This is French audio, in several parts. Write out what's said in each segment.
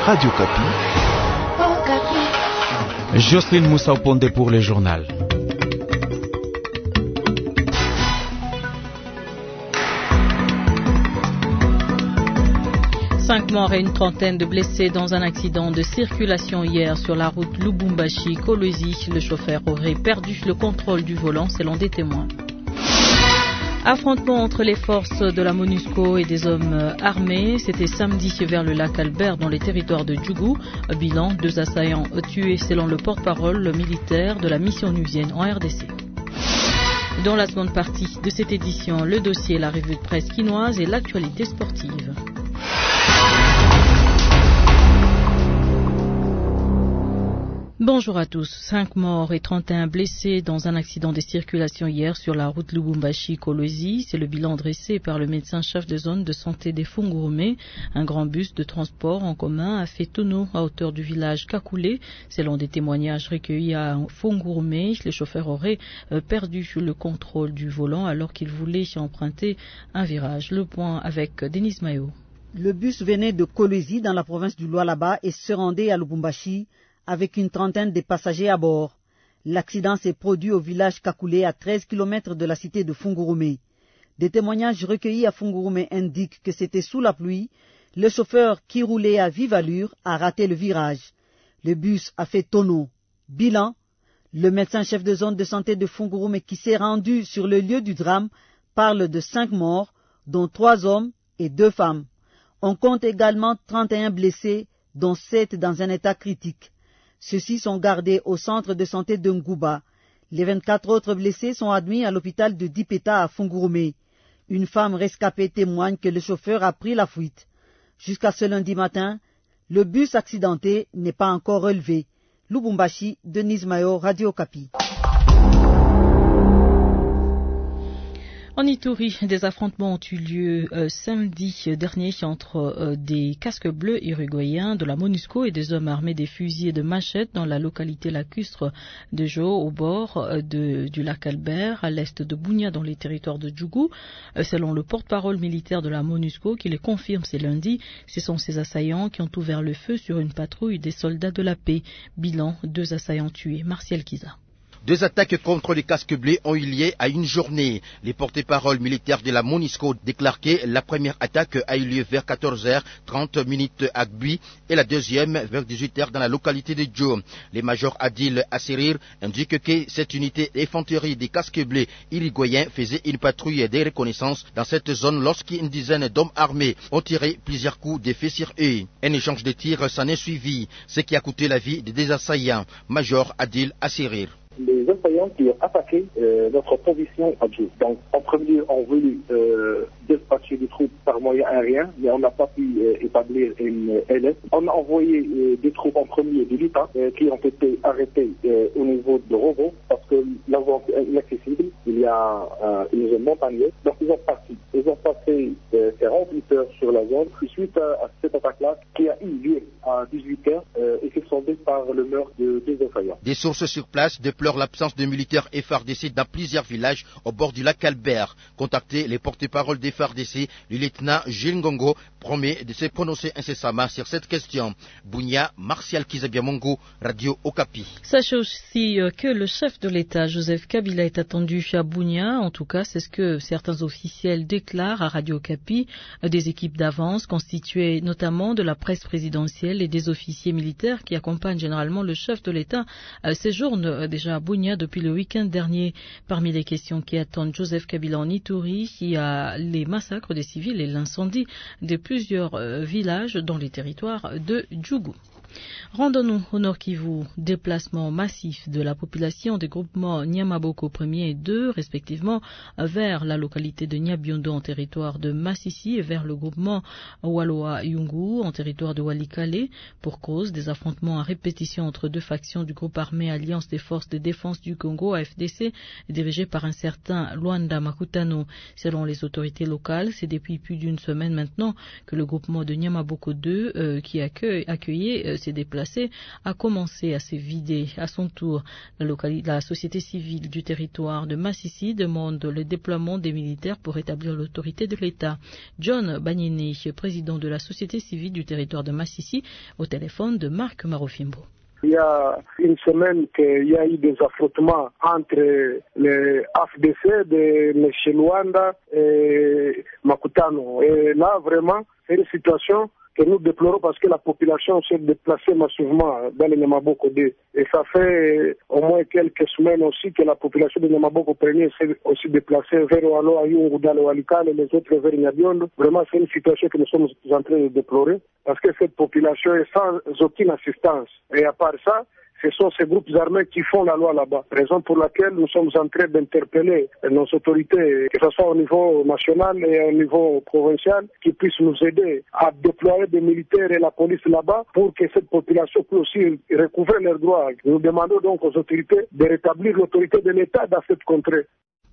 Radio Kapi. Jocelyne Moussa Oponde pour le journal. Cinq morts et une trentaine de blessés dans un accident de circulation hier sur la route Lubumbashi-Kolwezi. Le chauffeur aurait perdu le contrôle du volant selon des témoins. Affrontement entre les forces de la MONUSCO et des hommes armés. C'était samedi vers le lac Albert dans les territoires de Djougou. Bilan, 2 assaillants tués selon le porte-parole militaire de la mission onusienne en RDC. Dans la seconde partie de cette édition, le dossier, la revue de presse quinoise et l'actualité sportive. Bonjour à tous. 5 morts et 31 blessés dans un accident de circulation hier sur la route Lubumbashi-Kolwezi. C'est le bilan dressé par le médecin-chef de zone de santé des Fungurumé. Un grand bus de transport en commun a fait tonneau à hauteur du village Kakule. Selon des témoignages recueillis à Fungurumé, le chauffeur aurait perdu le contrôle du volant alors qu'il voulait emprunter un virage. Le point avec Denis Mayo. Le bus venait de Kolwezi dans la province du Lualaba et se rendait à Lubumbashi avec une trentaine de passagers à bord. L'accident s'est produit au village Kakule à 13 km de la cité de Fungurumé. Des témoignages recueillis à Fungurumé indiquent que c'était sous la pluie. Le chauffeur qui roulait à vive allure a raté le virage. Le bus a fait tonneau. Bilan, le médecin-chef de zone de santé de Fungurumé qui s'est rendu sur le lieu du drame parle de 5 morts, dont 3 hommes et 2 femmes. On compte également 31 blessés, dont 7 dans un état critique. Ceux-ci sont gardés au centre de santé de Ngouba. Les 24 autres blessés sont admis à l'hôpital de Dipeta à Fungurumé. Une femme rescapée témoigne que le chauffeur a pris la fuite. Jusqu'à ce lundi matin, le bus accidenté n'est pas encore relevé. Lubumbashi, Denis Mayo, Radio Kapi. En Ituri, des affrontements ont eu lieu samedi dernier entre des casques bleus uruguayens de la MONUSCO et des hommes armés des fusils et de machettes dans la localité lacustre de Jo, au bord du lac Albert, à l'est de Bunia, dans les territoires de Djougou. Selon le porte-parole militaire de la MONUSCO, qui le confirme ce lundi, ce sont ces assaillants qui ont ouvert le feu sur une patrouille des soldats de la paix. Bilan, 2 assaillants tués. Martial Kiza. 2 attaques contre les casques bleus ont eu lieu à une journée. Les porte-paroles militaires de la MONUSCO déclarent que la première attaque a eu lieu vers 14h30 à Gbi et la deuxième vers 18h dans la localité de Djo. Le major Adil Assirir indique que cette unité d'infanterie des casques bleus uruguayens faisait une patrouille de reconnaissance dans cette zone lorsqu'une dizaine d'hommes armés ont tiré plusieurs coups de feu sur eux. Un échange de tirs s'en est suivi, ce qui a coûté la vie des 2 assaillants. Major Adil Assirir. Les assaillants qui ont attaqué notre position à Djou. Donc, en premier lieu, on voulu dispatcher des troupes par moyen aérien, mais on n'a pas pu établir une LS. On a envoyé des troupes en premier de l'État qui ont été arrêtées au niveau de Robo parce que la zone est inaccessible. Il y a une zone montagneuse. Donc, ils ont parti. Ils ont passé 48 heures sur la zone. Suite à cette attaque-là, qui a eu lieu à 18h et qui sont soldée par le meurtre de 2 assaillants. Des sources sur place déplorent l'absence de militaires FARDC dans plusieurs villages au bord du lac Albert. Contacté les porte-paroles des FARDC, le lieutenant Gilles Ngongo promet de se prononcer incessamment sur cette question. Bunia, Martial Kizabiamongo, Radio Okapi. Sachez aussi que le chef de l'État, Joseph Kabila, est attendu à Bunia. En tout cas, c'est ce que certains officiels déclarent à Radio Okapi. Des équipes d'avance constituées notamment de la presse présidentielle et des officiers militaires qui accompagnent généralement le chef de l'État séjournent déjà à Bunia depuis le week-end dernier. Parmi les questions qui attendent Joseph Kabila en Ituri, il y a les massacres des civils et l'incendie de plusieurs villages dans les territoires de Djougou. Rendons-nous au Nord Kivu, déplacement massif de la population des groupements Nyamaboko 1er et 2, respectivement, vers la localité de Nyabiondo en territoire de Massissi et vers le groupement Waloa Yungu en territoire de Walikale, pour cause des affrontements à répétition entre 2 factions du groupe armé Alliance des forces de défense du Congo, AFDC, dirigé par un certain Luanda Makutano. Selon les autorités locales, c'est depuis plus d'1 semaine maintenant que le groupement de Nyamaboko 2 qui accueillait ces déplacés a commencé à se vider. À son tour, la société civile du territoire de Massissi demande le déploiement des militaires pour rétablir l'autorité de l'État. John Bagnini, président de la société civile du territoire de Massissi, au téléphone de Marc Marofimbo. Il y a une semaine qu'il y a eu des affrontements entre les AFDC de M. Luanda et Makutano. Et là, vraiment, c'est une situation que nous déplorons parce que la population s'est déplacée massivement dans le Nyamaboko 2. Et ça fait au moins quelques semaines aussi que la population de Nyamaboko 1er s'est aussi déplacée vers Oualo, Ayungu, dans le Walikale et les autres vers Nyabiondo. Vraiment, c'est une situation que nous sommes en train de déplorer parce que cette population est sans aucune assistance. Et à part ça, ce sont ces groupes armés qui font la loi là-bas. Raison pour laquelle nous sommes en train d'interpeller nos autorités, que ce soit au niveau national et au niveau provincial, qui puissent nous aider à déployer des militaires et la police là-bas pour que cette population puisse aussi recouvrer leurs droits. Nous demandons donc aux autorités de rétablir l'autorité de l'État dans cette contrée.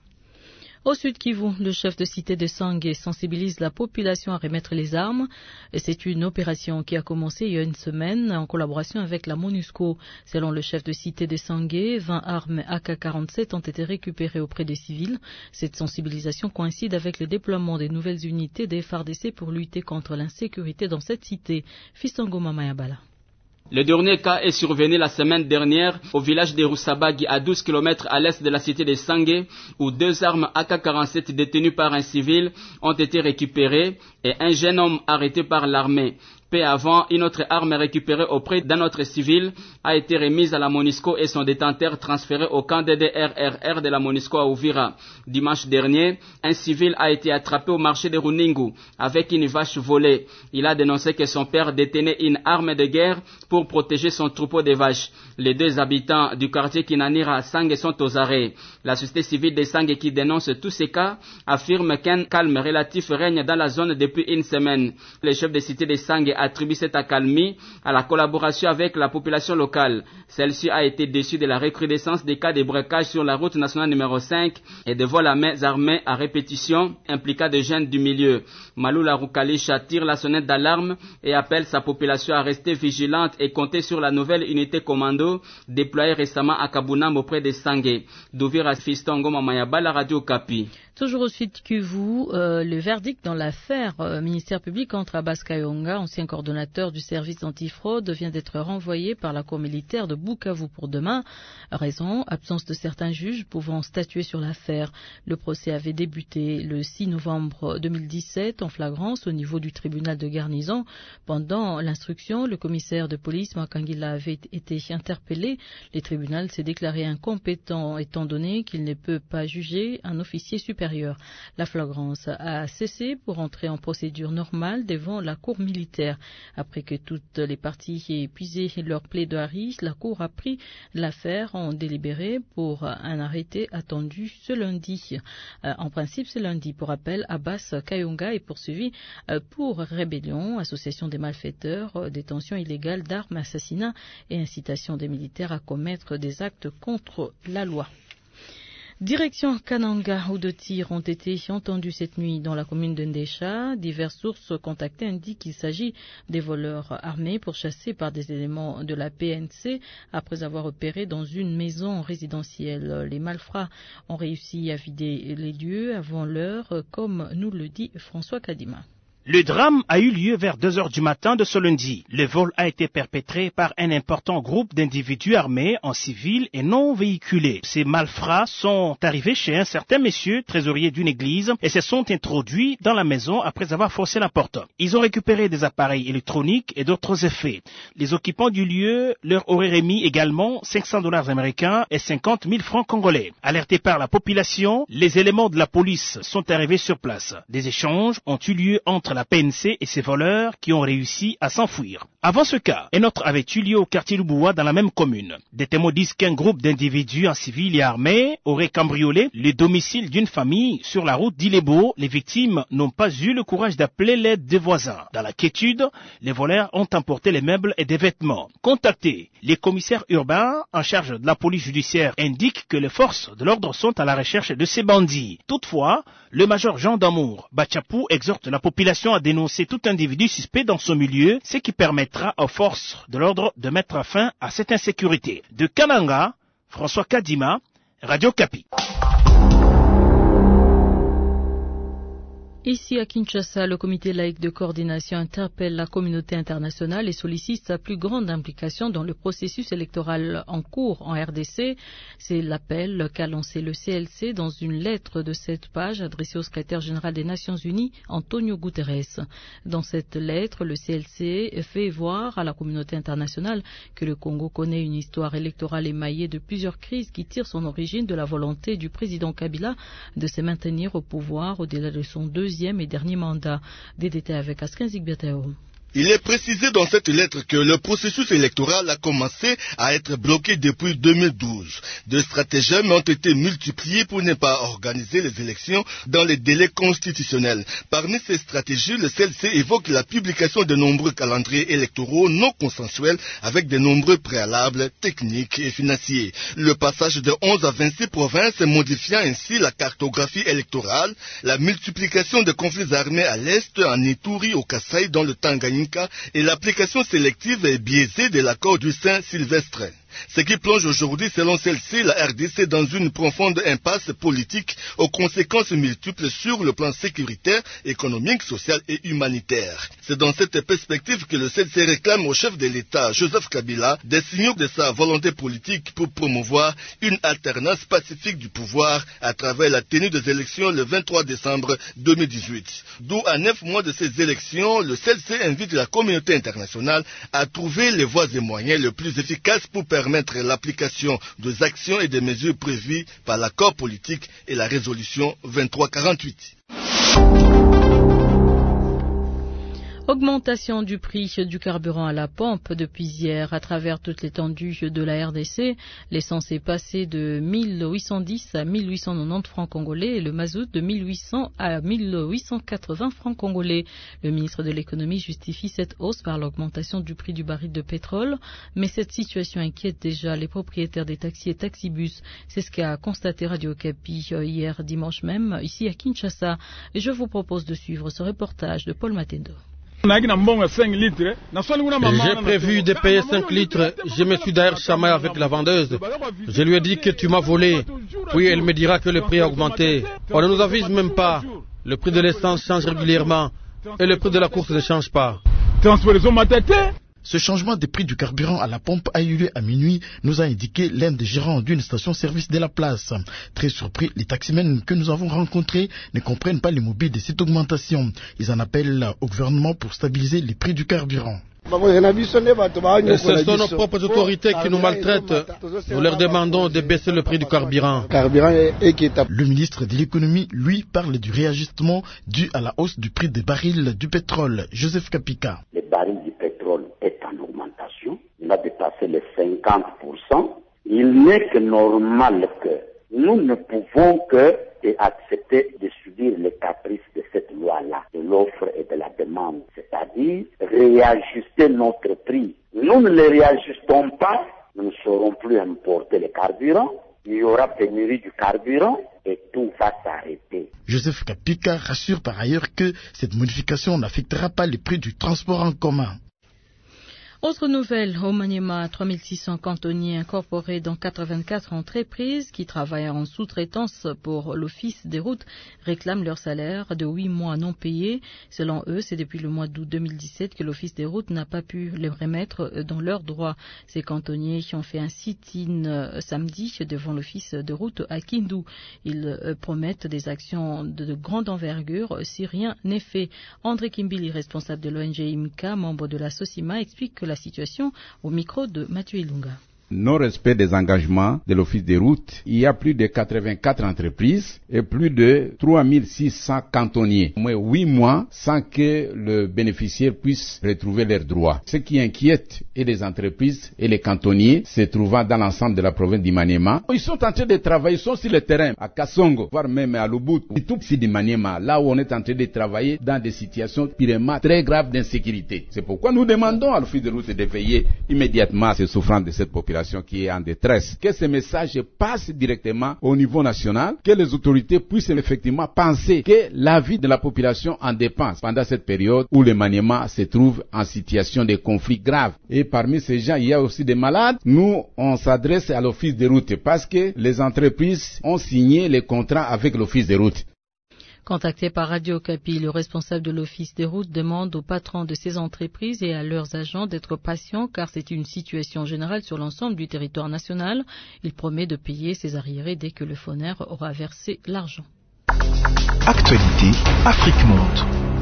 Au Sud Kivu, le chef de cité de Sangue sensibilise la population à remettre les armes. C'est une opération qui a commencé il y a une semaine en collaboration avec la MONUSCO. Selon le chef de cité de Sangue, 20 armes AK-47 ont été récupérées auprès des civils. Cette sensibilisation coïncide avec le déploiement des nouvelles unités des FARDC pour lutter contre l'insécurité dans cette cité. Fistongo Mamayabala. Le dernier cas est survenu la semaine dernière au village de Rusabagi à 12 km à l'est de la cité de Sangue où 2 armes AK-47 détenues par un civil ont été récupérées et un jeune homme arrêté par l'armée. Peu avant, une autre arme récupérée auprès d'un autre civil a été remise à la MONUSCO et son détenteur transféré au camp DDRRR de la MONUSCO à Uvira. Dimanche dernier, un civil a été attrapé au marché de Runingu avec une vache volée. Il a dénoncé que son père détenait une arme de guerre pour protéger son troupeau de vaches. Les 2 habitants du quartier Kinanira à Sangue sont aux arrêts. La société civile de Sangue qui dénonce tous ces cas affirme qu'un calme relatif règne dans la zone depuis une semaine. Le chef de cité de Sangue attribue cette accalmie à la collaboration avec la population locale. Celle-ci a été déçue de la recrudescence des cas de braquage sur la route nationale numéro 5 et de vols à main armées à répétition impliquant des jeunes du milieu. Maloula Rukalisha tire la sonnette d'alarme et appelle sa population à rester vigilante et compter sur la nouvelle unité commando déployée récemment à Kabunam auprès de Sangue. D'Ouvira Fistongo Mamayaba, la radio Kapi. Toujours au Sud Kivu, le verdict dans l'affaire ministère public contre Abbas Kayonga, ancien coordonnateur du service antifraude, vient d'être renvoyé par la cour militaire de Bukavu pour demain. Raison, absence de certains juges pouvant statuer sur l'affaire. Le procès avait débuté le 6 novembre 2017 en flagrance au niveau du tribunal de garnison. Pendant l'instruction, le commissaire de police Makangila avait été interpellé. Le tribunal s'est déclaré incompétent étant donné qu'il ne peut pas juger un officier supérieur. La flagrance a cessé pour entrer en procédure normale devant la cour militaire. Après que toutes les parties aient épuisé leur plaidoirie, la cour a pris l'affaire en délibéré pour un arrêté attendu ce lundi. En principe, ce lundi. Pour rappel, Abbas Kayonga est poursuivi pour rébellion, association des malfaiteurs, détention illégale d'armes, assassinat et incitation des militaires à commettre des actes contre la loi. Direction Kananga, où 2 tirs ont été entendus cette nuit dans la commune de Ndesha. Diverses sources contactées indiquent qu'il s'agit des voleurs armés pourchassés par des éléments de la PNC après avoir opéré dans une maison résidentielle. Les malfrats ont réussi à vider les lieux avant l'heure, comme nous le dit François Kadima. Le drame a eu lieu vers 2 heures du matin de ce lundi. Le vol a été perpétré par un important groupe d'individus armés en civil et non véhiculés. Ces malfrats sont arrivés chez un certain monsieur, trésorier d'une église, et se sont introduits dans la maison après avoir forcé la porte. Ils ont récupéré des appareils électroniques et d'autres effets. Les occupants du lieu leur auraient remis également $500 américains et 50 000 francs congolais. Alertés par la population, les éléments de la police sont arrivés sur place. Des échanges ont eu lieu entre la PNC et ses voleurs qui ont réussi à s'enfuir. Avant ce cas, un autre avait eu lieu au quartier Luboua dans la même commune. Des témoins disent qu'un groupe d'individus en civil et armés aurait cambriolé le domicile d'une famille sur la route d'Ilebo. Les victimes n'ont pas eu le courage d'appeler l'aide des voisins. Dans la quiétude, les voleurs ont emporté les meubles et des vêtements. Contactés, les commissaires urbains en charge de la police judiciaire indiquent que les forces de l'ordre sont à la recherche de ces bandits. Toutefois, le major Jean Damour Bachapou exhorte la population population a dénoncé tout individu suspect dans son milieu, ce qui permettra aux forces de l'ordre de mettre fin à cette insécurité. De Kananga, François Kadima, Radio Kapi. Ici à Kinshasa, le comité laïque de coordination interpelle la communauté internationale et sollicite sa plus grande implication dans le processus électoral en cours en RDC. C'est l'appel qu'a lancé le CLC dans une lettre de 7 pages adressée au secrétaire général des Nations Unies, Antonio Guterres. Dans cette lettre, le CLC fait voir à la communauté internationale que le Congo connaît une histoire électorale émaillée de plusieurs crises qui tirent son origine de la volonté du président Kabila de se maintenir au pouvoir au-delà de son deuxième et dernier mandat. Des détails avec Askin Zigbiatao. Il est précisé dans cette lettre que le processus électoral a commencé à être bloqué depuis 2012. Des stratagèmes ont été multipliés pour ne pas organiser les élections dans les délais constitutionnels. Parmi ces stratégies, le CLC évoque la publication de nombreux calendriers électoraux non consensuels avec de nombreux préalables techniques et financiers. Le passage de 11 à 26 provinces modifiant ainsi la cartographie électorale, la multiplication de conflits armés à l'Est, en Ituri, au Kasaï, dans le Tanganyika, et l'application sélective et biaisée de l'accord du Saint-Sylvestre. Ce qui plonge aujourd'hui, selon celle-ci, la RDC dans une profonde impasse politique aux conséquences multiples sur le plan sécuritaire, économique, social et humanitaire. C'est dans cette perspective que le CLC réclame au chef de l'État, Joseph Kabila, des signaux de sa volonté politique pour promouvoir une alternance pacifique du pouvoir à travers la tenue des élections le 23 décembre 2018. D'où, à 9 mois de ces élections, le CLC invite la communauté internationale à trouver les voies et moyens les plus efficaces pour permettre l'application des actions et des mesures prévues par l'accord politique et la résolution 2348. Augmentation du prix du carburant à la pompe depuis hier à travers toute l'étendue de la RDC. L'essence est passée de 1810 à 1890 francs congolais et le mazout de 1800 à 1880 francs congolais. Le ministre de l'économie justifie cette hausse par l'augmentation du prix du baril de pétrole, mais cette situation inquiète déjà les propriétaires des taxis et taxibus. C'est ce qu'a constaté Radio Kapi hier dimanche même ici à Kinshasa. Et je vous propose de suivre ce reportage de Paul Matendo. J'ai prévu de payer 5 litres. Je me suis d'ailleurs chamaillé avec la vendeuse. Je lui ai dit que tu m'as volé. Puis elle me dira que le prix a augmenté. On ne nous avise même pas. Le prix de l'essence change régulièrement. Et le prix de la course ne change pas. Ce changement des prix du carburant à la pompe a eu lieu à minuit, nous a indiqué l'un des gérants d'une station-service de la place. Très surpris, les taximens que nous avons rencontrés ne comprennent pas les mobiles de cette augmentation. Ils en appellent au gouvernement pour stabiliser les prix du carburant. Et ce sont nos propres autorités qui nous maltraitent. Nous leur demandons de baisser le prix du carburant. Le ministre de l'économie, lui, parle du réajustement dû à la hausse du prix des barils du pétrole. Joseph Kapika. Le baril du pétrole est en augmentation. Il a dépassé les 50%. Il n'est que normal que nous ne pouvons que accepter de subir les caprices de cette loi-là, de l'offre et de la demande, c'est-à-dire réajuster notre prix. Nous ne les réajustons pas, nous ne saurons plus importer le carburant, il y aura pénurie du carburant et tout va s'arrêter. Joseph Kapika rassure par ailleurs que cette modification n'affectera pas les prix du transport en commun. Autre nouvelle, au Maniema, 3600 cantonniers incorporés dans 84 entreprises qui travaillent en sous-traitance pour l'Office des routes réclament leur salaire de 8 mois non payés. Selon eux, c'est depuis le mois d'août 2017 que l'Office des routes n'a pas pu les remettre dans leurs droits. Ces cantonniers ont fait un sit-in samedi devant l'Office de route à Kindu. Ils promettent des actions de grande envergure si rien n'est fait. André Kimbili, responsable de l'ONG IMCA, membre de la SOSIMA, explique que la situation au micro de Mathieu Ilunga. Non-respect des engagements de l'Office des routes. Il y a plus de 84 entreprises et plus de 3600 cantonniers. Au moins 8 mois sans que le bénéficiaire puisse retrouver leurs droits. Ce qui inquiète et les entreprises et les cantonniers se trouvant dans l'ensemble de la province d'Imaniema. Ils sont en train de travailler, ils sont sur le terrain, à Kassongo, voire même à Lubutu, et tout ici d'Imaniema, là où on est en train de travailler dans des situations purement très graves d'insécurité. C'est pourquoi nous demandons à l'Office des routes de veiller immédiatement à ces souffrances de cette population. population qui est en détresse. Que ces messages passent directement au niveau national, que les autorités puissent effectivement penser que la vie de la population en dépend pendant cette période où le Maniema se trouve en situation de conflit grave. Et parmi ces gens, il y a aussi des malades. Nous, on s'adresse à l'office des routes parce que les entreprises ont signé les contrats avec l'office des routes. Contacté par Radio Okapi, le responsable de l'Office des routes demande aux patrons de ces entreprises et à leurs agents d'être patients car c'est une situation générale sur l'ensemble du territoire national. Il promet de payer ses arriérés dès que le FONER aura versé l'argent. Actualité, Afrique Monde.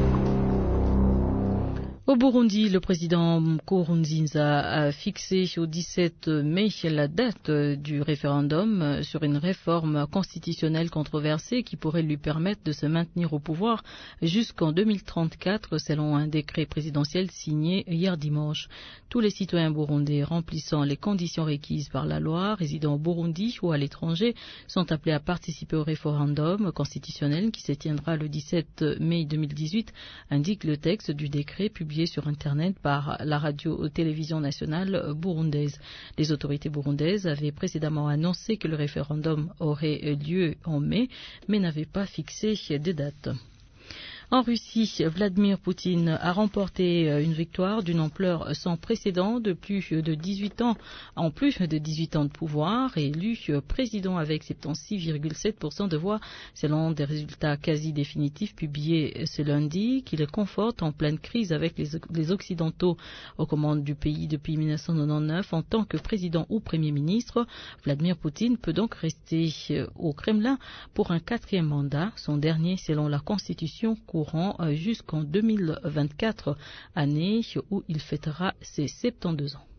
Au Burundi, le président Nkurunziza a fixé au 17 mai la date du référendum sur une réforme constitutionnelle controversée qui pourrait lui permettre de se maintenir au pouvoir jusqu'en 2034 selon un décret présidentiel signé hier dimanche. Tous les citoyens burundais remplissant les conditions requises par la loi, résidant au Burundi ou à l'étranger, sont appelés à participer au référendum constitutionnel qui se tiendra le 17 mai 2018, indique le texte du décret publié sur Internet par la radio-télévision nationale burundaise. Les autorités burundaises avaient précédemment annoncé que le référendum aurait lieu en mai, mais n'avaient pas fixé de date. En Russie, Vladimir Poutine a remporté une victoire d'une ampleur sans précédent de plus de 18 ans, en plus de 18 ans de pouvoir, et élu président avec 76,7% de voix, selon des résultats quasi définitifs publiés ce lundi, qui le confortent en pleine crise avec les Occidentaux aux commandes du pays depuis 1999 en tant que président ou premier ministre. Vladimir Poutine peut donc rester au Kremlin pour un 4e mandat, son dernier selon la Constitution jusqu'en 2024, année où il fêtera ses 72 ans.